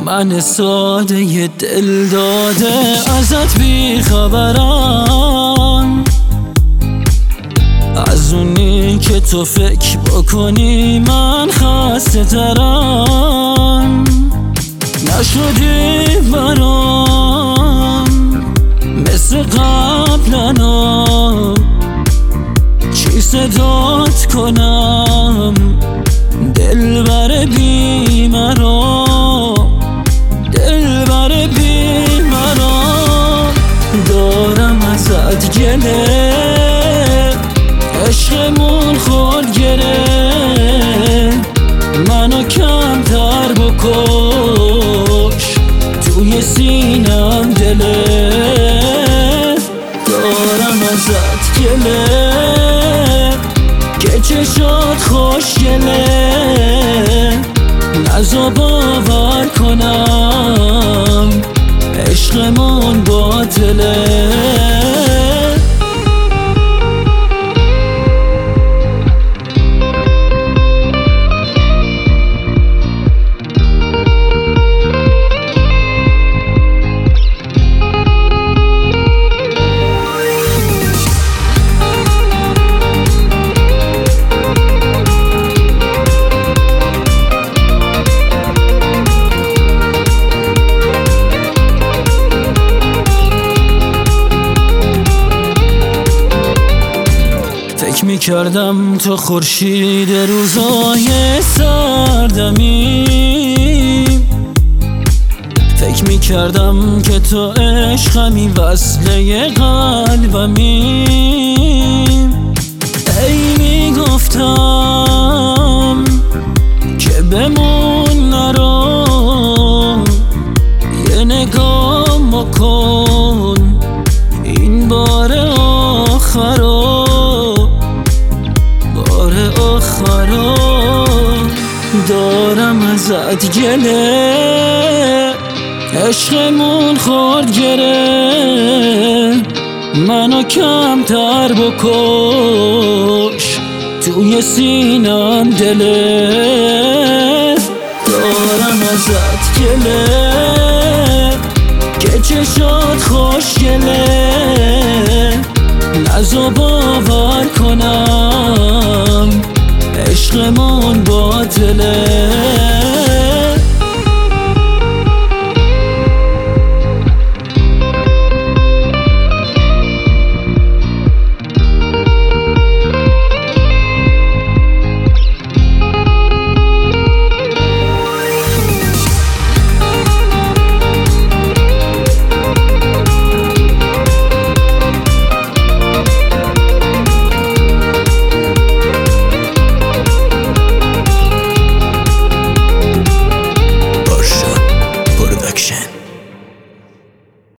من ساده ی دل داده ازت بی خبرم، از اونی که تو فکر بکنی من خسته ترم. نشدی برام مثل قبلنا، چی صدات کنم دلبر بی مرا، دلبر بی مرا. دارم ازت گله، عشقمون خود گره، منو کمتر بکش توی سینم دله. دارم ازت گله که چشات خوشگله، نزا باور کنم عشقمون باطله. فکر میکردم تو خورشید روزای سردمی، فکر میکردم که تو عشقمی وصله قلبمی. ای میگفتم که بمون نرو، یه نگاه مکن این بار آخرو، دارم ازت گله، عشقمون خورد گره، منو کمتر بکش توی سینم دله. دارم ازت گله که چشات خوشگله، نزا باور کنم عشقمون باطله.